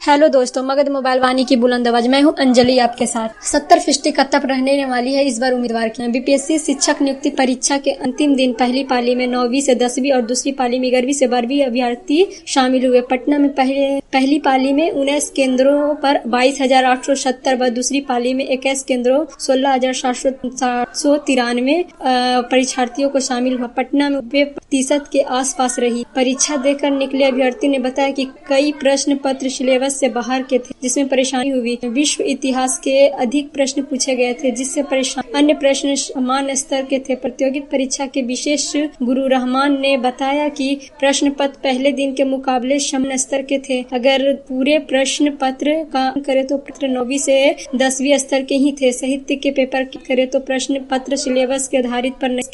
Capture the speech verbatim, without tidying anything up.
Hello दोस्तों, Magadh mobile वाणी की बुलंद आवाज। मैं हूं अंजलि आपके साथ। सत्तर फीसदी कत्तप रहने वाली है इस बार उम्मीदवार की। बीपीएससी शिक्षक नियुक्ति परीक्षा के अंतिम दिन पहली पाली में नौवीं से दसवीं और दूसरी पाली में ग्यारहवीं से बारहवीं अभ्यर्थी शामिल हुए। पटना में पहले पहली पाली में उन्नीस केंद्रों पर बाईस हजार आठ सौ सत्तर व दूसरी पाली में इक्कीस केंद्रों सोलह हजार सात सौ तिरानवे परीक्षार्थियों को शामिल हुआ। पटना में वे प्रतिशत के आसपास रही। परीक्षा देकर निकले अभ्यर्थी ने बताया कि कई प्रश्न पत्र सिलेबस से बाहर के थे, जिसमें परेशानी हुई। विश्व इतिहास के अधिक प्रश्न पूछे गए थे, जिससे परेशान अन्य प्रश्न समान स्तर के थे। प्रतियोगिता परीक्षा के विशेष गुरु रहमान ने बताया कि प्रश्न पत्र पहले दिन के मुकाबले समान स्तर के थे। अगर पूरे प्रश्न पत्र का करे तो पत्र नौवीं से दसवीं स्तर के ही थे। साहित्य के पेपर करे तो प्रश्न पत्र सिलेबस के आधारित पर